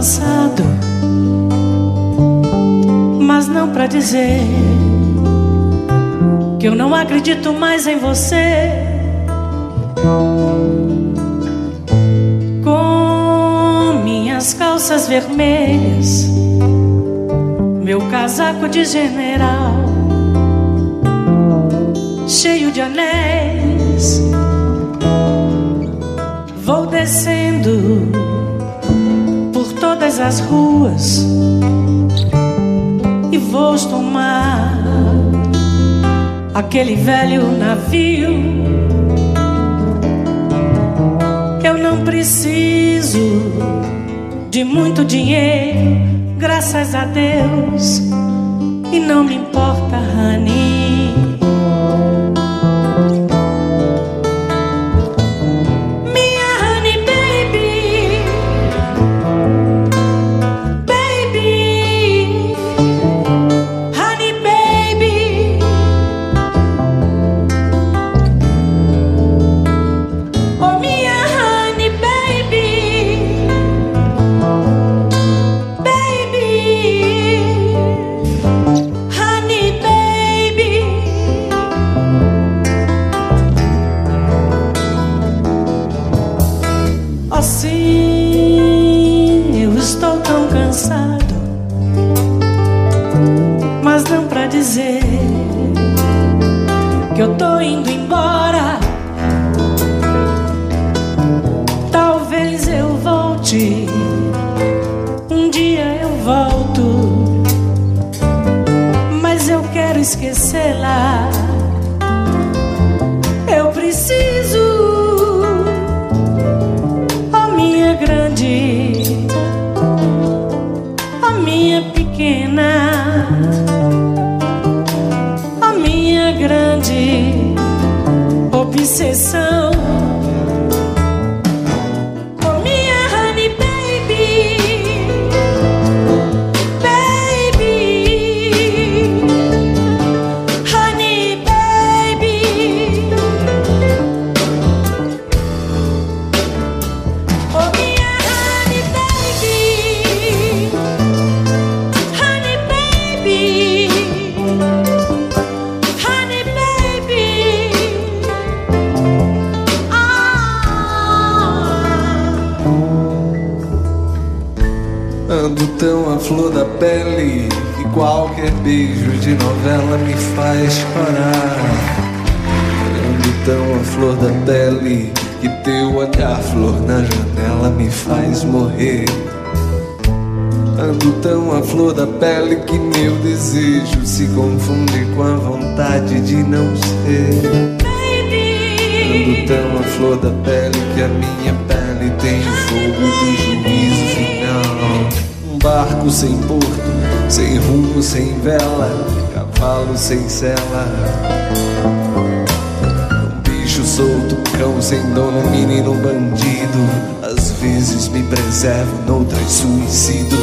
cansado, mas não pra dizer que eu não acredito mais em você. Com minhas calças vermelhas, meu casaco de general, cheio de anéis, vou descendo por todas as ruas e vou tomar aquele velho navio. Eu não preciso de muito dinheiro, graças a Deus, e não me importa, honey. Minha honey baby, baby, honey baby. Oh, minha honey baby, baby, honey baby. Assim eu estou tão cansado, mas não pra dizer que eu tô indo embora. Talvez eu volte, um dia eu volto, mas eu quero esquecê-la. Eu preciso, ó minha grande, ó minha pequena, ó minha grande obsessão. Oh, minha honey baby, baby, honey baby. Oh, minha honey baby, honey baby, honey baby. Ando tão à flor da pele que qualquer beijo de novela me faz chorar. Ando tão à flor da pele que teu olhar, flor na janela, me faz morrer. Ando tão à flor da pele que meu desejo se confunde com a vontade de não ser. Ando tão à flor da pele que a minha pele tem o fogo do juízo final. Um barco sem porto, sem rumo, sem vela, cavalo sem sela. Um bicho solto, um cão sem dono, um menino bandido. Às vezes me preservo, noutras suicido.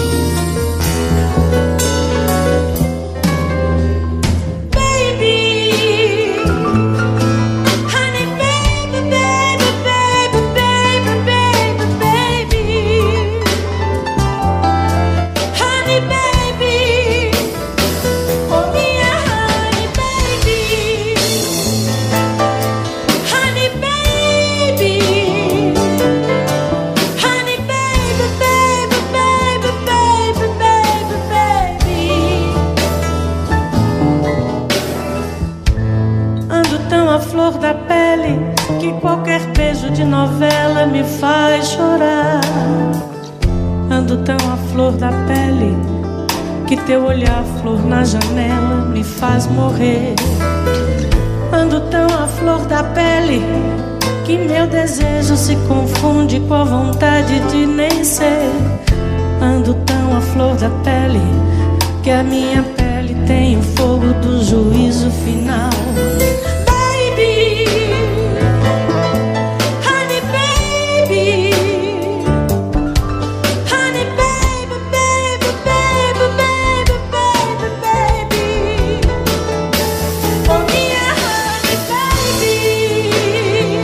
Flor da pele que qualquer beijo de novela me faz chorar. Ando tão à flor da pele que teu olhar, flor na janela, me faz morrer. Ando tão à flor da pele que meu desejo se confunde com a vontade de nem ser. Ando tão à flor da pele que a minha pele tem o fogo do juízo final.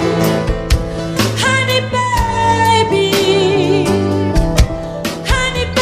Honey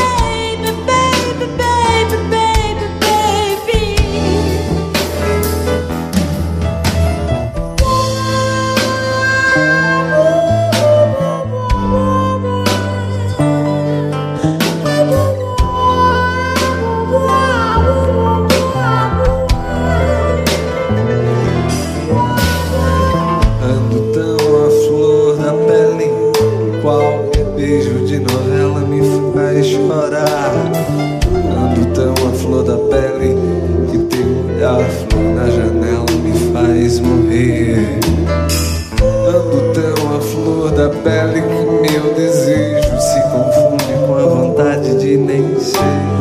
a flor na janela me faz morrer. Ando tão à flor da pele que meu desejo se confunde com a vontade de nem ser.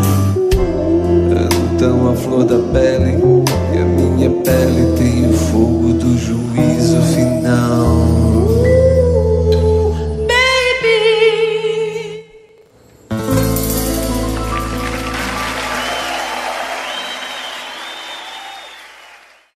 Ando tão à flor da pele que a minha pele tem o fogo do juízo final.